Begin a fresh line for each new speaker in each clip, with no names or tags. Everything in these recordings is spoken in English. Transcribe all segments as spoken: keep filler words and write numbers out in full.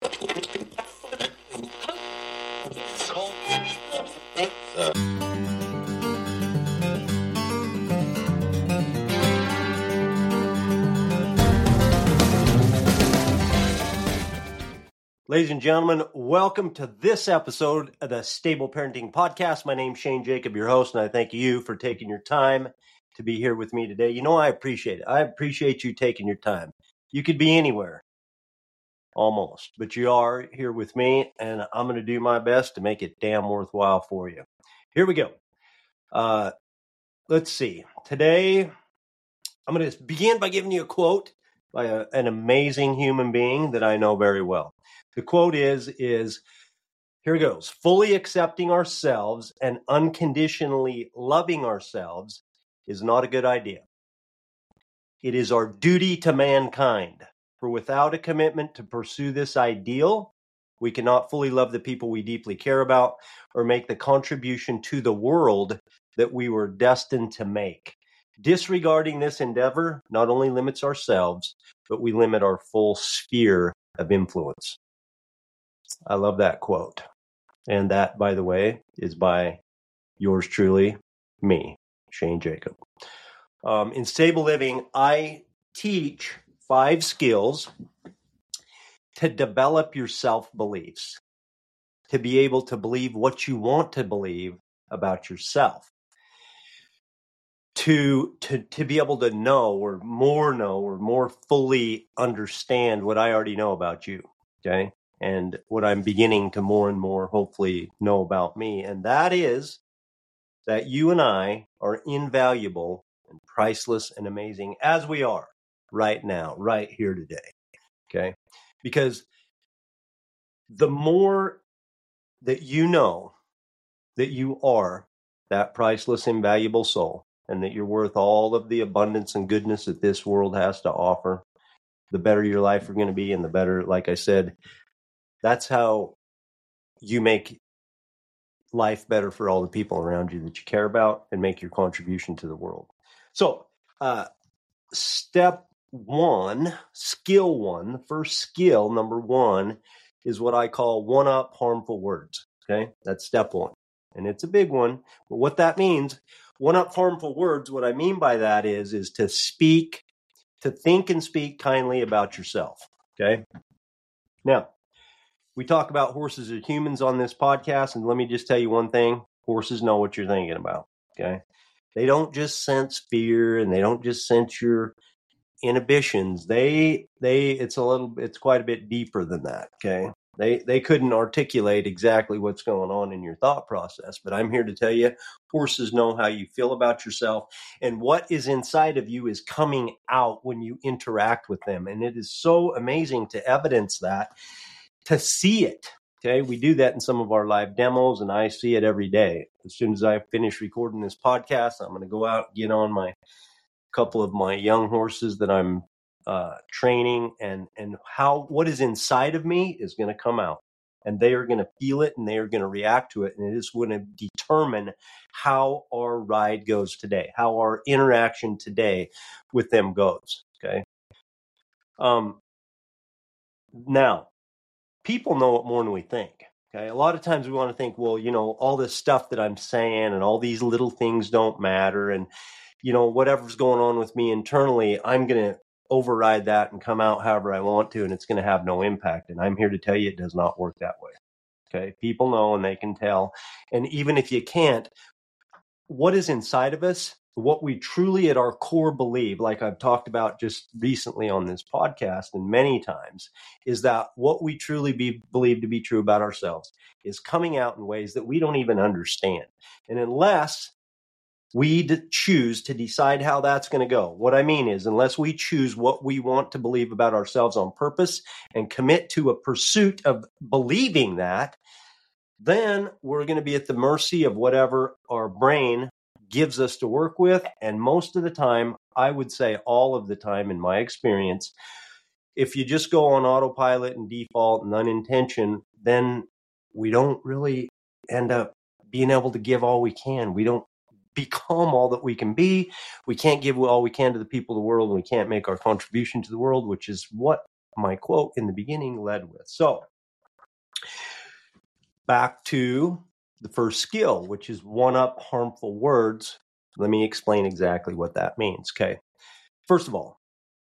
Ladies and gentlemen, welcome to this episode of the Stable Parenting Podcast. My name's Shane Jacob, your host, and I thank you for taking your time to be here with me today. You know, I appreciate it. I appreciate you taking your time. You could be anywhere, almost, but you are here with me, and I'm going to do my best to make it damn worthwhile for you. Here we go. Uh, let's see. Today, I'm going to begin by giving you a quote by a, an amazing human being that I know very well. The quote is, is, here it goes, fully accepting ourselves and unconditionally loving ourselves is not a good idea. It is our duty to mankind, for without a commitment to pursue this ideal, we cannot fully love the people we deeply care about or make the contribution to the world that we were destined to make. Disregarding this endeavor not only limits ourselves, but we limit our full sphere of influence. I love that quote. And that, by the way, is by yours truly, me, Shane Jacob. Um, in Stable Living, I teach five skills to develop your self-beliefs, to be able to believe what you want to believe about yourself, to, to, to be able to know or more know or more fully understand what I already know about you, okay? And what I'm beginning to more and more hopefully know about me. And that is that you and I are invaluable and priceless and amazing as we are right now, right here today. Okay. Because the more that you know that you are that priceless, invaluable soul and that you're worth all of the abundance and goodness that this world has to offer, the better your life is going to be. And the better, like I said, that's how you make life better for all the people around you that you care about and make your contribution to the world. So, uh, step one, skill one, the first skill, number one, is what I call one-up harmful words. Okay, that's step one. And it's a big one. But what that means, one-up harmful words, what I mean by that is, is to speak, to think and speak kindly about yourself. Okay. Now, we talk about horses as humans on this podcast, and let me just tell you one thing. Horses know what you're thinking about, okay? They don't just sense fear, and they don't just sense your inhibitions. They, they, it's a little, it's quite a bit deeper than that, okay? They, they couldn't articulate exactly what's going on in your thought process, but I'm here to tell you, horses know how you feel about yourself, and what is inside of you is coming out when you interact with them, and it is so amazing to evidence that. To see it, okay? We do that in some of our live demos, and I see it every day. As soon as I finish recording this podcast, I'm going to go out and get on my couple of my young horses that I'm uh, training, and and how what is inside of me is going to come out, and they are going to feel it, and they are going to react to it, and it is going to determine how our ride goes today, how our interaction today with them goes, okay? Um, now, people know it more than we think. Okay. A lot of times we want to think, well, you know, all this stuff that I'm saying and all these little things don't matter. And, you know, whatever's going on with me internally, I'm going to override that and come out however I want to, and it's going to have no impact. And I'm here to tell you it does not work that way. Okay. People know and they can tell. And even if you can't, what is inside of us, what we truly at our core believe, like I've talked about just recently on this podcast and many times, is that what we truly be, believe to be true about ourselves is coming out in ways that we don't even understand. And unless we d- choose to decide how that's going to go, what I mean is, unless we choose what we want to believe about ourselves on purpose and commit to a pursuit of believing that, then we're going to be at the mercy of whatever our brain gives us to work with. And most of the time, I would say all of the time in my experience, if you just go on autopilot and default and unintention, then we don't really end up being able to give all we can. We don't become all that we can be. We can't give all we can to the people of the world, and we can't make our contribution to the world, which is what my quote in the beginning led with. So back to the first skill, which is one up harmful words. Let me explain exactly what that means. Okay. First of all,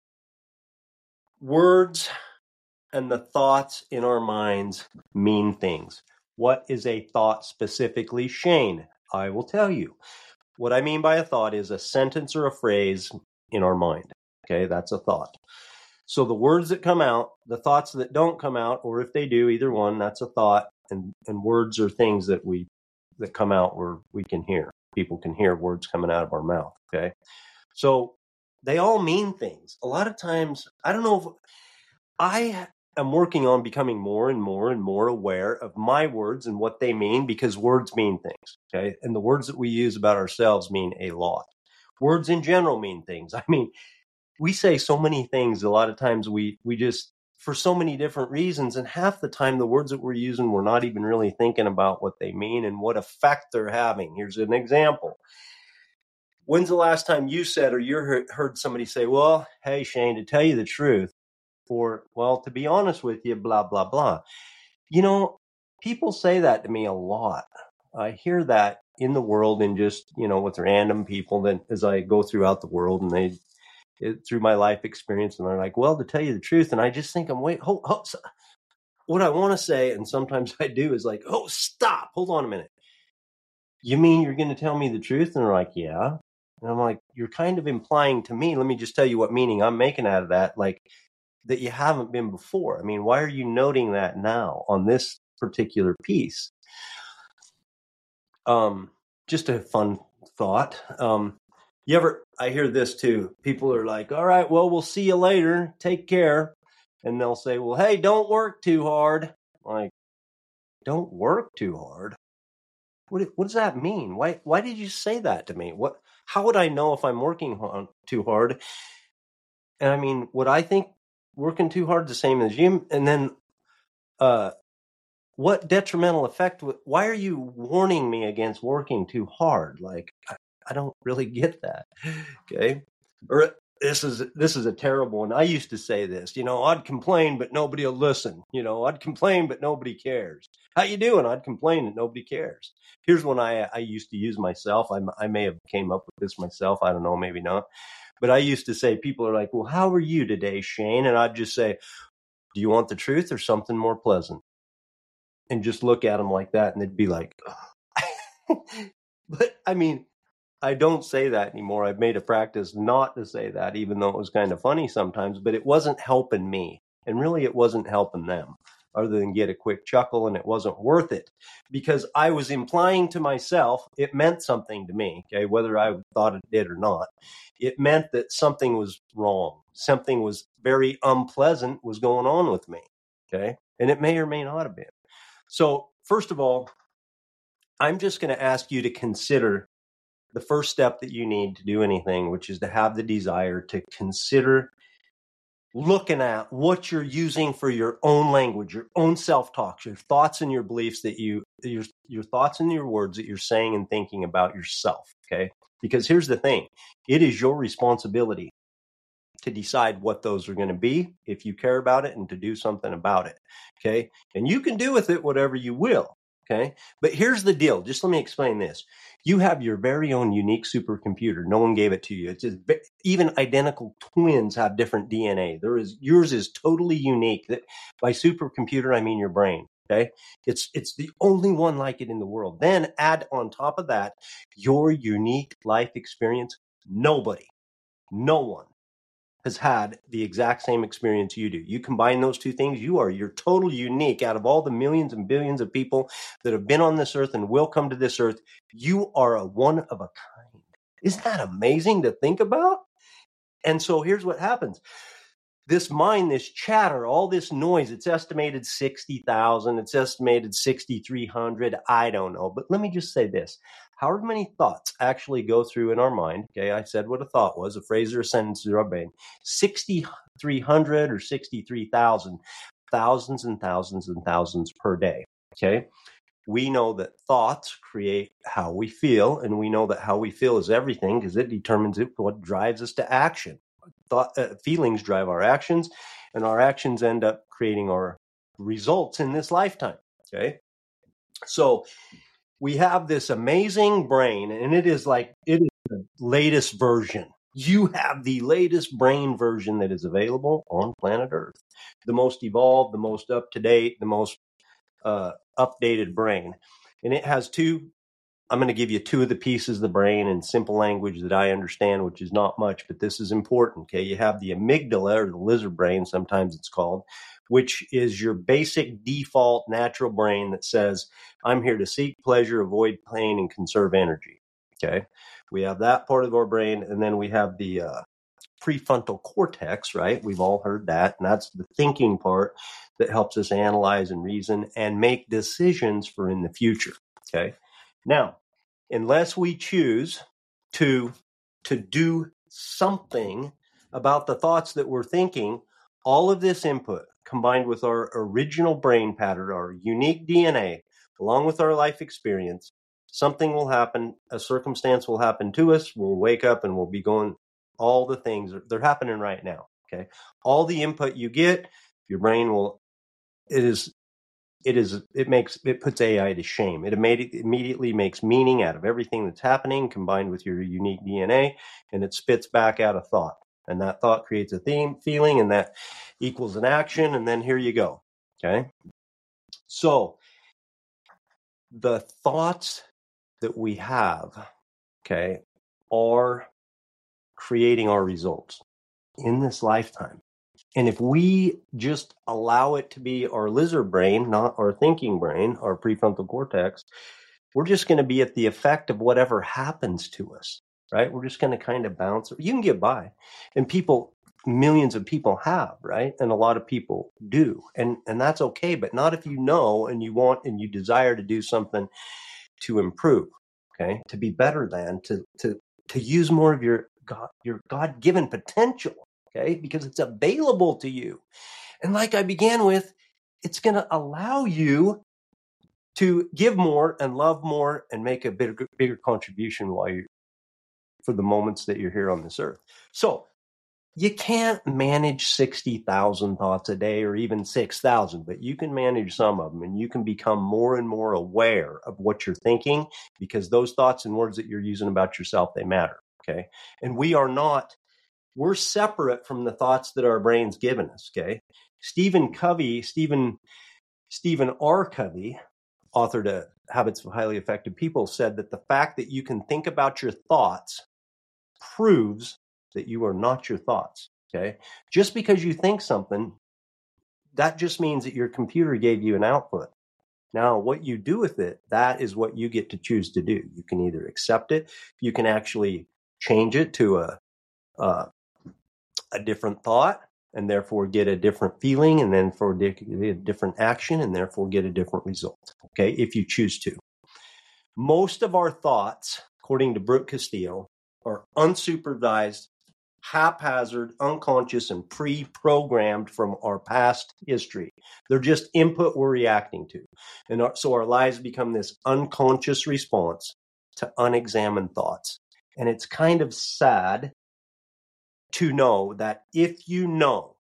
words and the thoughts in our minds mean things. What is a thought specifically, Shane? I will tell you. What I mean by a thought is a sentence or a phrase in our mind. Okay, that's a thought. So the words that come out, the thoughts that don't come out, or if they do, either one, that's a thought. And, and words are things that we that come out where we can hear. People can hear words coming out of our mouth. Okay, so they all mean things. A lot of times, I don't know if I am working on becoming more and more and more aware of my words and what they mean, because words mean things. Okay, and the words that we use about ourselves mean a lot. Words in general mean things. I mean, we say so many things. A lot of times we we just, for so many different reasons, and half the time the words that we're using, we're not even really thinking about what they mean and what effect they're having. Here's an example. When's the last time you said or you heard somebody say, well, hey, Shane, to tell you the truth, or, well, to be honest with you, blah, blah, blah. You know, people say that to me a lot. I hear that in the world and just, you know, with random people that as I go throughout the world and they, it, through my life experience, and they're like, well, to tell you the truth. And I just think, I'm wait, hold, hold, what I want to say, and sometimes I do, is like, oh, stop, hold on a minute. You mean you're going to tell me the truth? And they're like, yeah. And I'm like, you're kind of implying to me, let me just tell you what meaning I'm making out of that, like that you haven't been before. I mean, why are you noting that now on this particular piece? Um, just a fun thought. Um, you ever, I hear this too. People are like, all right, well, we'll see you later. Take care. And they'll say, well, hey, don't work too hard. Like, don't work too hard. What, what does that mean? Why, why did you say that to me? What, how would I know if I'm working too hard? And I mean, would I think working too hard the same as you? And then, uh, what detrimental effect? Why are you warning me against working too hard? Like, I, I don't really get that. Okay. Or this is, this is a terrible one. I used to say this, you know, I'd complain, but nobody will listen. You know, I'd complain, but nobody cares. How you doing? I'd complain and nobody cares. Here's one I, I used to use myself. I, I may have came up with this myself. I don't know, maybe not. But I used to say, people are like, well, how are you today, Shane? And I'd just say, do you want the truth or something more pleasant? And just look at them like that. And they'd be like, oh. But I mean, I don't say that anymore. I've made a practice not to say that, even though it was kind of funny sometimes, but it wasn't helping me. And really, it wasn't helping them, other than get a quick chuckle, and it wasn't worth it because I was implying to myself it meant something to me, okay, whether I thought it did or not. It meant that something was wrong. Something was very unpleasant was going on with me, okay? And it may or may not have been. So first of all, I'm just going to ask you to consider the first step that you need to do anything, which is to have the desire to consider looking at what you're using for your own language, your own self-talk, your thoughts and your beliefs that you, your, your thoughts and your words that you're saying and thinking about yourself, okay? Because here's the thing. It is your responsibility to decide what those are going to be if you care about it and to do something about it, okay? And you can do with it whatever you will, okay? But here's the deal. Just let me explain this. You have your very own unique supercomputer. No one gave it to you. It's just, even identical twins have different D N A. There is, yours is totally unique. That by supercomputer, I mean your brain, okay? It's, it's the only one like it in the world. Then add on top of that, your unique life experience. Nobody, no one has had the exact same experience you do. You combine those two things, you are, you're totally unique. Out of all the millions and billions of people that have been on this earth and will come to this earth, you are a one of a kind. Isn't that amazing to think about? And so here's what happens. This mind, this chatter, all this noise, it's estimated sixty thousand, it's estimated sixty-three hundred, I don't know. But let me just say this. However many thoughts actually go through in our mind, okay, I said what a thought was, a phrase or a sentence in our brain, sixty-three hundred or sixty-three thousand, thousands and thousands and thousands per day, okay? We know that thoughts create how we feel, and we know that how we feel is everything because it determines it, what drives us to action. Thought, uh, feelings drive our actions, and our actions end up creating our results in this lifetime, okay? So we have this amazing brain, and it is like, it is the latest version. You have the latest brain version that is available on planet Earth. The most evolved, the most up-to-date, the most uh, updated brain. And it has two, I'm going to give you two of the pieces of the brain in simple language that I understand, which is not much, but this is important. Okay. You have the amygdala, or the lizard brain, sometimes it's called, which is your basic default natural brain that says, I'm here to seek pleasure, avoid pain, and conserve energy. Okay. We have that part of our brain. And then we have the uh, prefrontal cortex, right? We've all heard that. And that's the thinking part that helps us analyze and reason and make decisions for in the future. Okay. Now, unless we choose to, to do something about the thoughts that we're thinking, all of this input combined with our original brain pattern, our unique D N A, along with our life experience, something will happen, a circumstance will happen to us, we'll wake up and we'll be going, all the things, they're happening right now, okay? All the input you get, your brain will, it is, it is, it makes, it puts A I to shame. It immediately makes meaning out of everything that's happening combined with your unique D N A, and it spits back out a thought. And that thought creates a theme, feeling, and that equals an action, and then here you go, okay? So the thoughts that we have, okay, are creating our results in this lifetime. And if we just allow it to be our lizard brain, not our thinking brain, our prefrontal cortex, we're just going to be at the effect of whatever happens to us, right? We're just going to kind of bounce. You can get by. And people, millions of people have, right? And a lot of people do. And, and that's okay, but not if you know and you want and you desire to do something to improve, okay? To be better than, to, to, to use more of your God, your God-given potential, okay? Because it's available to you. And like I began with, it's going to allow you to give more and love more and make a bigger, bigger contribution while you, for the moments that you're here on this earth. So you can't manage sixty thousand thoughts a day or even six thousand, but you can manage some of them, and you can become more and more aware of what you're thinking, because those thoughts and words that you're using about yourself, they matter. Okay. And we are not, we're separate from the thoughts that our brain's given us. Okay. Stephen Covey, Stephen, Stephen R. Covey, author to Habits of Highly Effective People, said that the fact that you can think about your thoughts proves that you are not your thoughts. Okay. Just because you think something, that just means that your computer gave you an output. Now, what you do with it, that is what you get to choose to do. You can either accept it, you can actually change it to a, uh, a different thought, and therefore get a different feeling, and then for a different action, and therefore get a different result. Okay, if you choose to. Most of our thoughts, according to Brooke Castillo, are unsupervised, haphazard, unconscious, and pre-programmed from our past history. They're just input we're reacting to. And our, so our lives become this unconscious response to unexamined thoughts. And it's kind of sad to know that if you know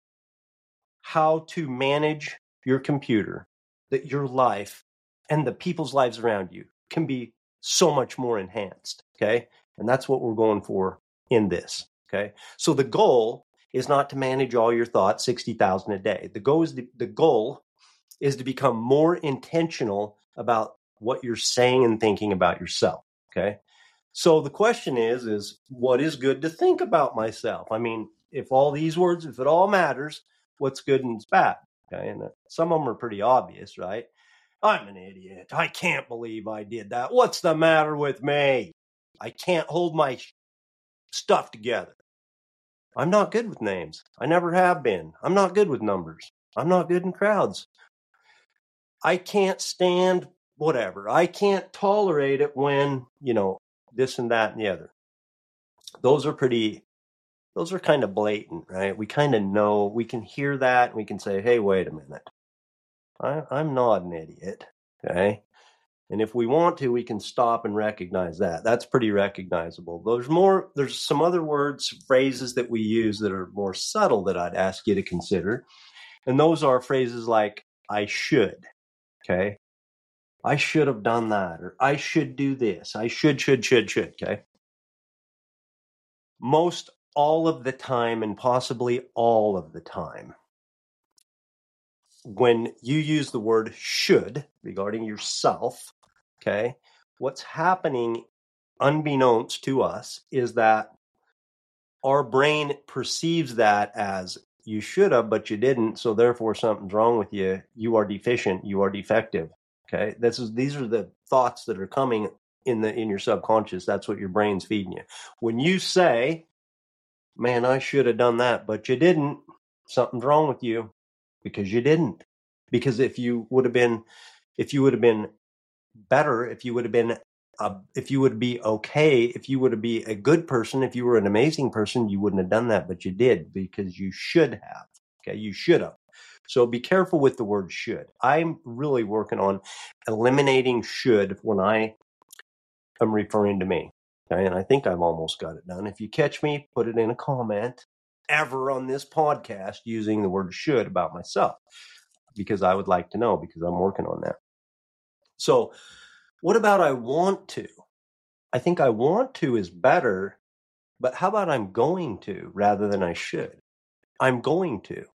how to manage your computer, that your life and the people's lives around you can be so much more enhanced. Okay. And that's what we're going for in this. Okay. So the goal is not to manage all your thoughts, sixty thousand a day. The goal is the, the goal is to become more intentional about what you're saying and thinking about yourself. Okay. So the question is, is what is good to think about myself? I mean, if all these words, if it all matters, what's good and what's bad? Okay. And some of them are pretty obvious, right? I'm an idiot. I can't believe I did that. What's the matter with me? I can't hold my stuff together. I'm not good with names. I never have been. I'm not good with numbers. I'm not good in crowds. I can't stand whatever. I can't tolerate it when, you know, this and that and the other. Those are pretty, those are kind of blatant, right? We kind of know, we can hear that and we can say, hey, wait a minute. I, I'm not an idiot. Okay. And if we want to, we can stop and recognize that. That's pretty recognizable. There's more, there's some other words, phrases that we use that are more subtle that I'd ask you to consider. And those are phrases like, I should. Okay. I should have done that, or I should do this. I should, should, should, should. Okay. Most all of the time, and possibly all of the time, when you use the word should regarding yourself, okay, what's happening unbeknownst to us is that our brain perceives that as you should have, but you didn't. So therefore something's wrong with you. You are deficient. You are defective. Okay. This is, these are the thoughts that are coming in the, in your subconscious. That's what your brain's feeding you. When you say, man, I should have done that, but you didn't, something's wrong with you because you didn't. Because if you would have been, if you would have been better, if you would have been Uh, if you would be okay, if you would be a good person, if you were an amazing person, you wouldn't have done that, but you did because you should have. Okay, you should have. So be careful with the word should. I'm really working on eliminating should when I am referring to me. Okay, and I think I've almost got it done. If you catch me, put it in a comment ever on this podcast using the word should about myself, because I would like to know, because I'm working on that. So what about I want to? I think I want to is better, but how about I'm going to rather than I should? I'm going to.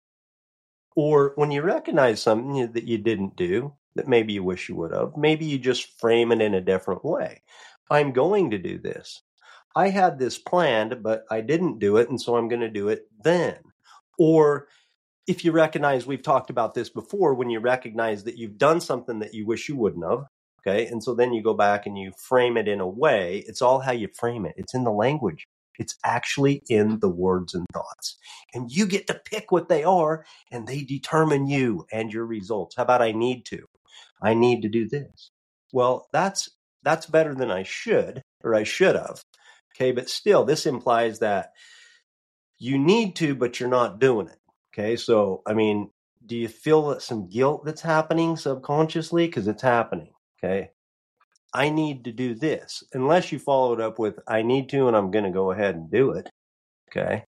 Or when you recognize something that you didn't do, that maybe you wish you would have, maybe you just frame it in a different way. I'm going to do this. I had this planned, but I didn't do it, and so I'm going to do it then. Or if you recognize, we've talked about this before, when you recognize that you've done something that you wish you wouldn't have, okay, and so then you go back and you frame it in a way. It's all how you frame it. It's in the language. It's actually in the words and thoughts. And you get to pick what they are, and they determine you and your results. How about I need to? I need to do this. Well, that's that's better than I should, or I should have. Okay, but still, this implies that you need to, but you're not doing it. Okay, so, I mean, do you feel some guilt that's happening subconsciously? Because it's happening. Okay, I need to do this, unless you follow it up with, I need to, and I'm going to go ahead and do it. Okay.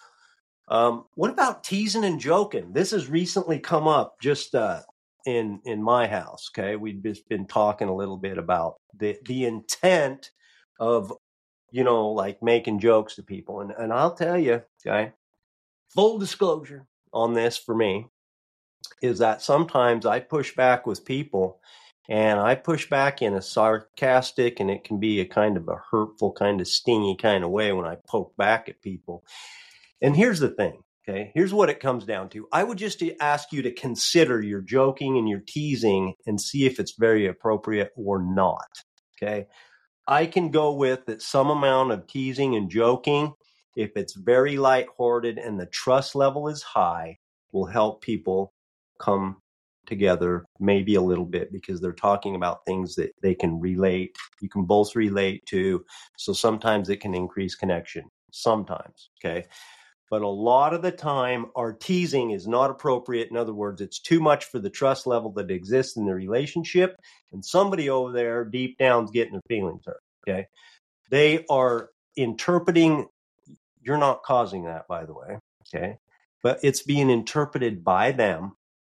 Um, what about teasing and joking? This has recently come up just uh, in in my house. Okay, we've just been talking a little bit about the the intent of, you know, like making jokes to people, and and I'll tell you, okay, full disclosure on this for me is that sometimes I push back with people, and I push back in a sarcastic, and it can be a kind of a hurtful, kind of stingy kind of way when I poke back at people. And here's the thing, okay? Here's what it comes down to. I would just ask you to consider your joking and your teasing and see if it's very appropriate or not, okay? I can go with that some amount of teasing and joking, if it's very lighthearted and the trust level is high, will help people come together maybe a little bit, because they're talking about things that they can relate, you can both relate to. So sometimes it can increase connection, sometimes, okay? But a lot of the time, our teasing is not appropriate. In other words, it's too much for the trust level that exists in the relationship. And somebody over there deep down is getting their feelings hurt. Okay. They are interpreting, you're not causing that, by the way. Okay. But it's being interpreted by them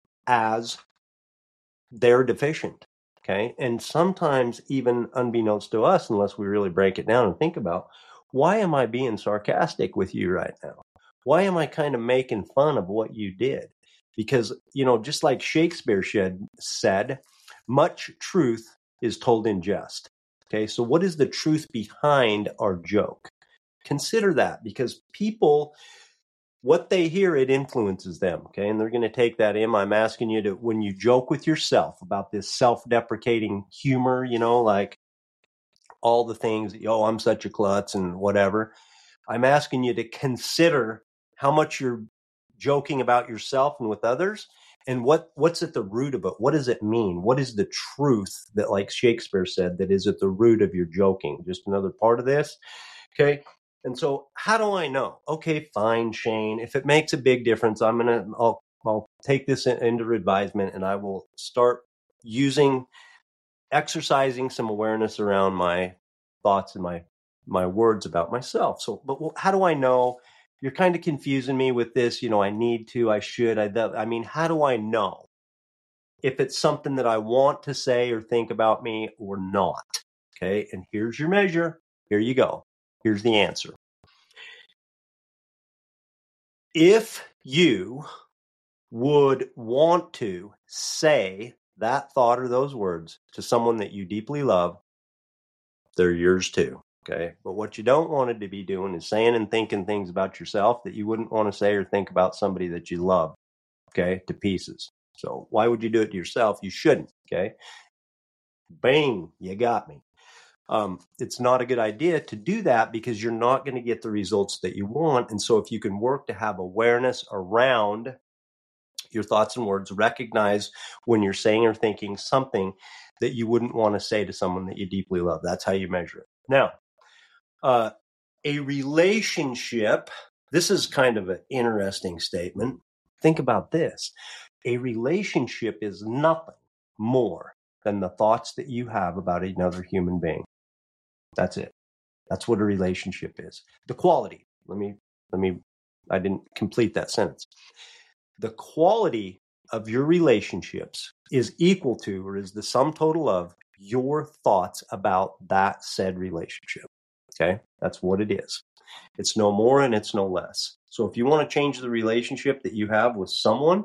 as they're deficient. Okay. And sometimes, even unbeknownst to us, unless we really break it down and think about, why am I being sarcastic with you right now? Why am I kind of making fun of what you did? Because, you know, just like Shakespeare said, much truth is told in jest. Okay, so what is the truth behind our joke? Consider that, because people, what they hear, it influences them. Okay, and they're going to take that in. I'm asking you to, when you joke with yourself about this self-deprecating humor, you know, like all the things, oh, I'm such a klutz and whatever. I'm asking you to consider how much you're joking about yourself and with others, and what, what's at the root of it. What does it mean? What is the truth that, like Shakespeare said, that is at the root of your joking? Just another part of this. Okay. And so how do I know? Okay, fine, Shane. If it makes a big difference, I'm going to, I'll, I'll take this into advisement, and I will start using, exercising some awareness around my thoughts and my my words about myself. So, but how do I know? You're kind of confusing me with this, you know, I need to, I should, I, I mean, how do I know? if it's something that I want to say or think about me or not. Okay. And here's your measure. Here you go. Here's the answer. If you would want to say that thought or those words to someone that you deeply love, they're yours too. Okay. But what you don't want to be doing is saying and thinking things about yourself that you wouldn't want to say or think about somebody that you love. Okay. To pieces. So why would you do it to yourself? You shouldn't. Okay. Bang. You got me. Um, it's not a good idea to do that because you're not going to get the results that you want. And so if you can work to have awareness around your thoughts and words, recognize when you're saying or thinking something that you wouldn't want to say to someone that you deeply love. That's how you measure it. Now, uh, a relationship, this is kind of an interesting statement. Think about this. A relationship is nothing more than the thoughts that you have about another human being. That's it. That's what a relationship is. The quality. Let me, let me, I didn't complete that sentence. The quality of your relationships is equal to or is the sum total of your thoughts about that said relationship. Okay. That's what it is. It's no more and it's no less. So if you want to change the relationship that you have with someone,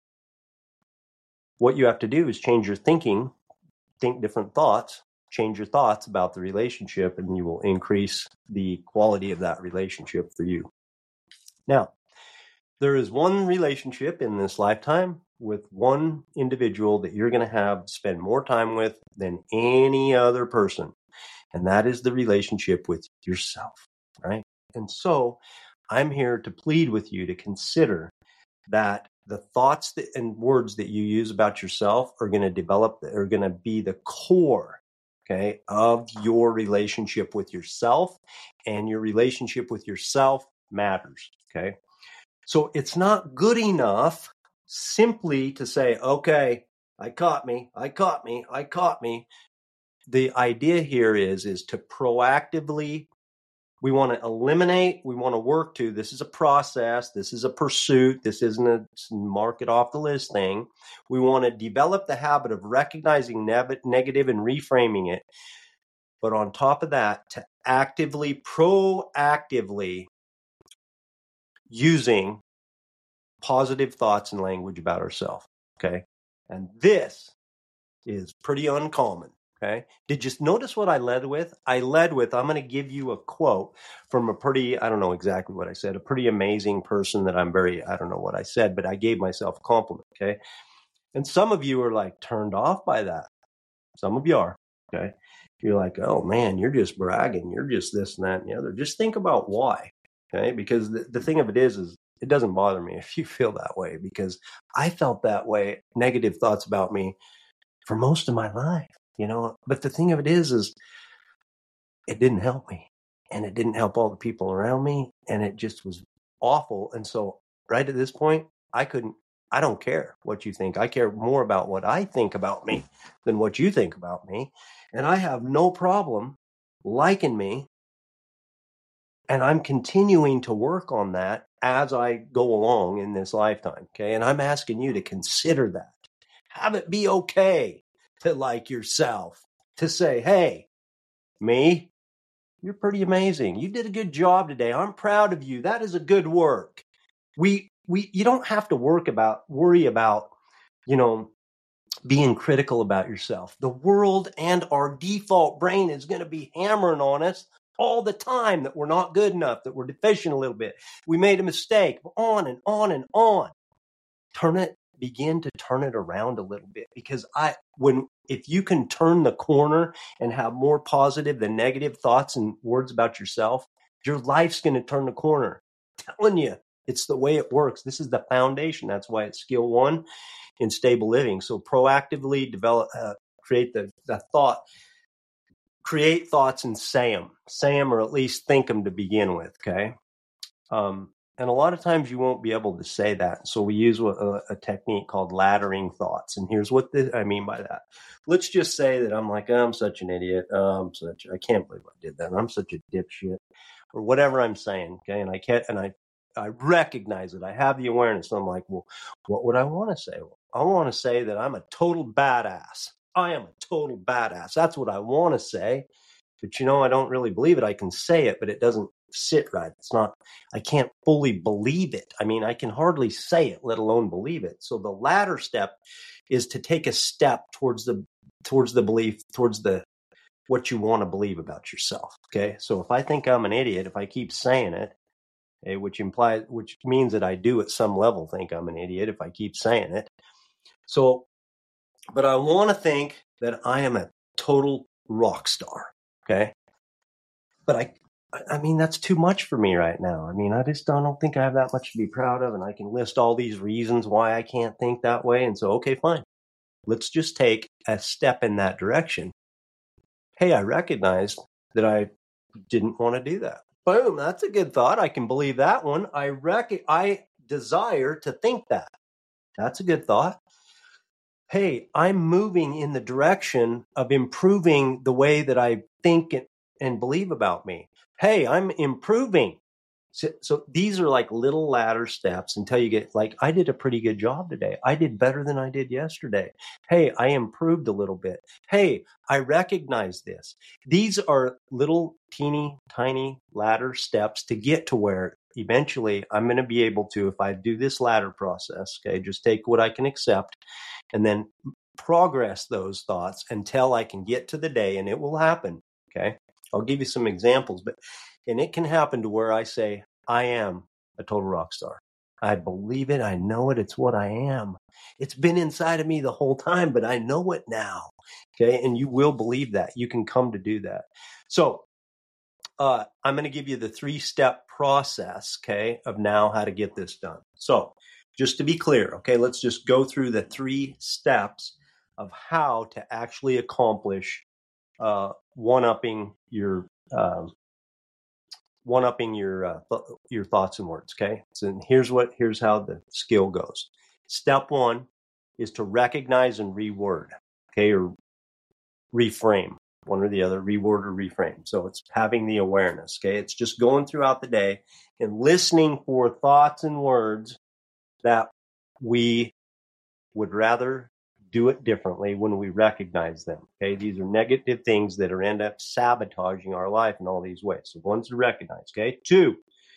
what you have to do is change your thinking, think different thoughts, change your thoughts about the relationship, and you will increase the quality of that relationship for you. Now, there is one relationship in this lifetime with one individual that you're going to have spend more time with than any other person. And that is the relationship with yourself, right? And so I'm here to plead with you to consider that the thoughts that, and words that you use about yourself are going to develop, are going to be the core, okay, of your relationship with yourself, and your relationship with yourself matters, okay? So it's not good enough simply to say, okay, I caught me, I caught me, I caught me. The idea here is, is to proactively, we want to eliminate, we want to work to, this is a process, this is a pursuit, this isn't a mark it off the list thing. We want to develop the habit of recognizing ne- negative and reframing it. But on top of that, to actively, proactively using positive thoughts and language about ourselves. Okay. And this is pretty uncommon. Okay. Did you notice what I led with? I led with, I'm going to give you a quote from a pretty, I don't know exactly what I said, a pretty amazing person that I'm very, I don't know what I said, but I gave myself a compliment. Okay. And some of you are like turned off by that. Some of you are. Okay. You're like, oh man, you're just bragging. You're just this and that and the other. Just think about why. Okay. Because the, the thing of it is, is it doesn't bother me if you feel that way, because I felt that way, negative thoughts about me for most of my life, you know. But the thing of it is, is it didn't help me, and it didn't help all the people around me, and it just was awful. And so right at this point, I couldn't, I don't care what you think. I care more about what I think about me than what you think about me. And I have no problem liking me. And I'm continuing to work on that as I go along in this lifetime. Okay. And I'm asking you to consider that. Have it be okay to like yourself, to say, hey, me, you're pretty amazing. You did a good job today. I'm proud of you. That is a good work. We, we, you don't have to work about, worry about, you know, being critical about yourself. The world and our default brain is going to be hammering on us all the time that we're not good enough, that we're deficient a little bit. We made a mistake, on and on and on. Turn it, begin to turn it around a little bit, because I, when, if you can turn the corner and have more positive than negative thoughts and words about yourself, your life's going to turn the corner. I'm telling you, it's the way it works. This is the foundation. That's why it's skill one in stable living. So proactively develop, uh, create the, the thought, create thoughts and say them, say them, or at least think them to begin with. Okay. Um, and a lot of times you won't be able to say that. So we use a, a technique called laddering thoughts. And here's what the, I mean by that. Let's just say that I'm like, oh, I'm such an idiot. Oh, I'm such, I can't believe I did that. I'm such a dipshit, or whatever I'm saying. Okay. And I can't, and I, I recognize it. I have the awareness. And I'm like, well, what would I want to say? Well, I want to say that I'm a total badass. I am a total badass. That's what I want to say. But, you know, I don't really believe it. I can say it, but it doesn't sit right. It's not, I can't fully believe it. I mean, I can hardly say it, let alone believe it. So the latter step is to take a step towards the, towards the belief, towards the, what you want to believe about yourself. Okay. So if I think I'm an idiot, if I keep saying it, okay, which implies, which means that I do at some level think I'm an idiot if I keep saying it. So, but I want to think that I am a total rock star. Okay. But I, I mean, that's too much for me right now. I mean, I just don't, don't think I have that much to be proud of. And I can list all these reasons why I can't think that way. And so, okay, fine. Let's just take a step in that direction. Hey, I recognized that I didn't want to do that. Boom. That's a good thought. I can believe that one. I rec- I desire to think that. That's a good thought. Hey, I'm moving in the direction of improving the way that I think and believe about me. Hey, I'm improving. So, so these are like little ladder steps until you get like, I did a pretty good job today. I did better than I did yesterday. Hey, I improved a little bit. Hey, I recognize this. These are little teeny tiny ladder steps to get to where eventually I'm going to be able to, if I do this ladder process, okay, just take what I can accept and then progress those thoughts until I can get to the day, and it will happen. Okay. I'll give you some examples, but, and it can happen to where I say, I am a total rock star. I believe it. I know it. It's what I am. It's been inside of me the whole time, but I know it now. Okay. And you will believe that. You can come to do that. So, uh, I'm going to give you the three step process, okay, of now how to get this done. So just to be clear, okay, let's just go through the three steps of how to actually accomplish uh, one-upping your um, one-upping your uh, th- your thoughts and words. Okay, so here's what here's how the skill goes. Step one is to recognize and reword. Okay, or reframe, one or the other, reword or reframe. So it's having the awareness. Okay, it's just going throughout the day and listening for thoughts and words that we would rather do it differently when we recognize them. Okay, these are negative things that are end up sabotaging our life in all these ways. So one's to recognize. Okay, two,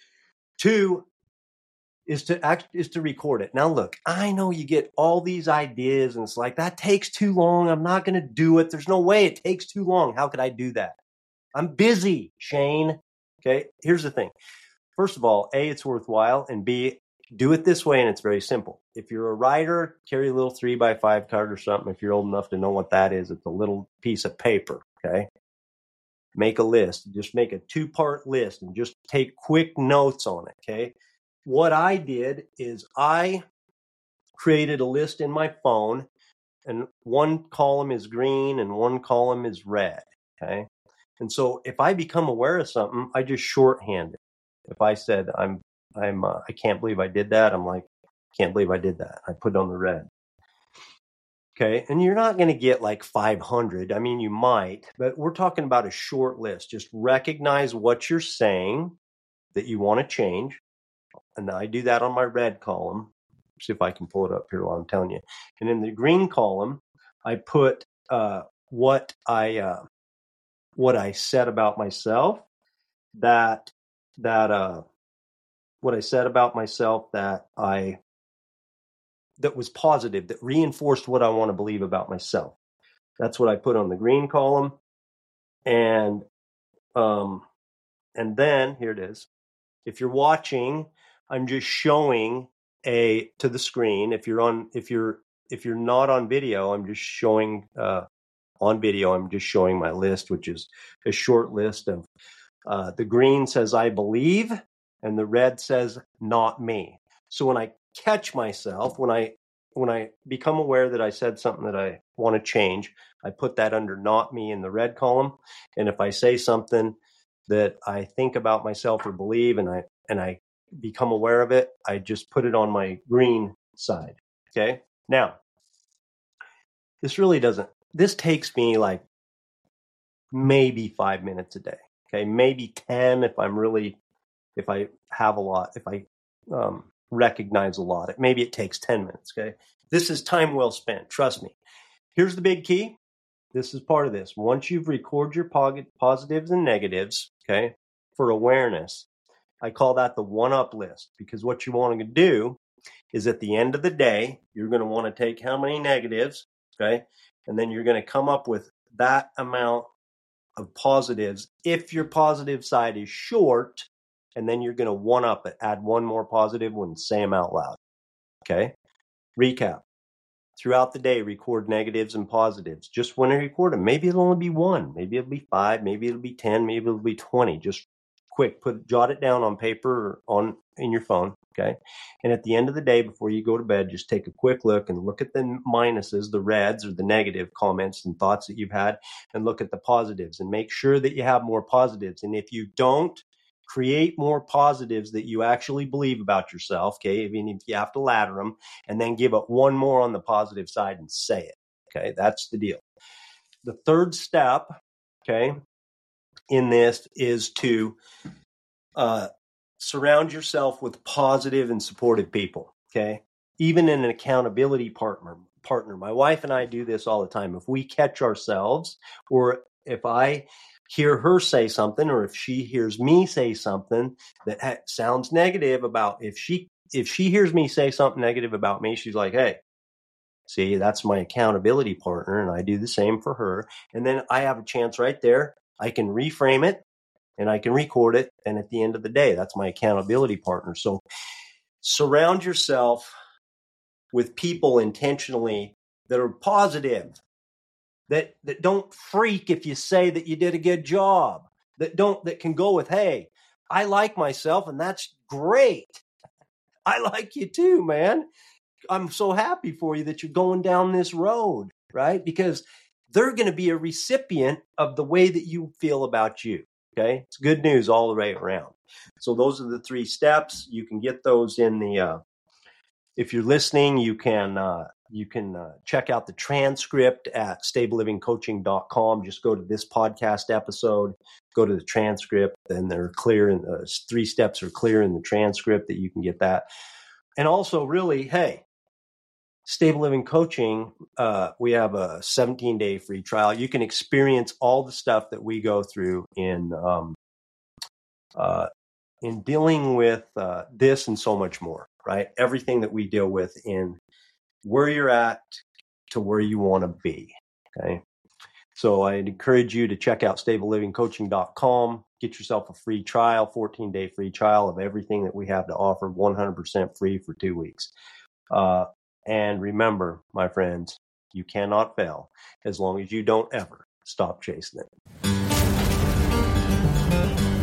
two is to act is to record it. Now look, I know you get all these ideas and it's like, that takes too long. I'm not going to do it. There's no way it takes too long. How could I do that? I'm busy, Shane. Okay, here's the thing. First of all, A, it's worthwhile, and B, do it this way, and it's very simple. If you're a writer, carry a little three by five card or something. If you're old enough to know what that is, it's a little piece of paper, okay? Make a list. Just make a two-part list and just take quick notes on it, okay? What I did is I created a list in my phone, and one column is green and one column is red, okay? And so if I become aware of something, I just shorthand it. If I said, I'm, I'm, uh, I can't believe I did that, I'm like, can't believe I did that. I put it on the red. Okay. And you're not going to get like five hundred. I mean, you might, but we're talking about a short list. Just recognize what you're saying that you want to change. And I do that on my red column. See if I can pull it up here while I'm telling you. And in the green column, I put uh, what I uh, what I said about myself. That that uh, what I said about myself that I that was positive, that reinforced what I want to believe about myself. That's what I put on the green column. And um, and then here it is. If you're watching, I'm just showing a to the screen. If you're on, if you're if you're not on video, I'm just showing uh, on video. I'm just showing my list, which is a short list of uh, the green says I believe, and the red says not me. So when I catch myself, when I when I become aware that I said something that I want to change, I put that under not me in the red column. And if I say something that I think about myself or believe, and I and I become aware of it, I just put it on my green side. Okay. Now, this really doesn't, this takes me like maybe five minutes a day. Okay. Maybe ten if I'm really, if I have a lot, if I um, recognize a lot. Maybe it takes ten minutes. Okay. This is time well spent. Trust me. Here's the big key. This is part of this. Once you've recorded your positives and negatives, okay, for awareness, I call that the one-up list, because what you want to do is at the end of the day, you're going to want to take how many negatives, okay, and then you're going to come up with that amount of positives if your positive side is short, and then you're going to one-up it, add one more positive one, say them out loud, okay? Recap. Throughout the day, record negatives and positives. Just when you record them, maybe it'll only be one, maybe it'll be five, maybe it'll be ten, maybe it'll be twenty. Just quick, put jot it down on paper or on in your phone, okay? And at the end of the day, before you go to bed, just take a quick look and look at the minuses, the reds or the negative comments and thoughts that you've had, and look at the positives and make sure that you have more positives. And if you don't, create more positives that you actually believe about yourself, okay? Even if you have to ladder them, and then give it one more on the positive side and say it, okay? That's the deal. The third step, okay, in this is to uh, surround yourself with positive and supportive people, okay? Even in an accountability partner, partner. My wife and I do this all the time. If we catch ourselves, or if I hear her say something, or if she hears me say something that ha- sounds negative about, if she if she hears me say something negative about me, she's like, hey, see, that's my accountability partner, and I do the same for her. And then I have a chance right there. I can reframe it and I can record it. And at the end of the day, that's my accountability partner. So surround yourself with people intentionally that are positive, that that don't freak if you say that you did a good job, that don't that can go with, hey, I like myself and that's great. I like you too, man. I'm so happy for you that you're going down this road, right? Because they're going to be a recipient of the way that you feel about you, okay? It's good news all the way around. So those are the three steps. You can get those in the uh if you're listening, you can uh, you can uh, check out the transcript at stable living coaching dot com. Just go to this podcast episode, go to the transcript, and they're clear. And uh, three steps are clear in the transcript that you can get that. And also, really, hey, Stable Living Coaching, uh, we have a seventeen day free trial. You can experience all the stuff that we go through in um, uh, in dealing with uh, this and so much more. Right? Everything that we deal with in where you're at to where you want to be. Okay. So I'd encourage you to check out stable living coaching dot com. Get yourself a free trial, fourteen day free trial of everything that we have to offer, one hundred percent free for two weeks. Uh, and remember, my friends, you cannot fail as long as you don't ever stop chasing it.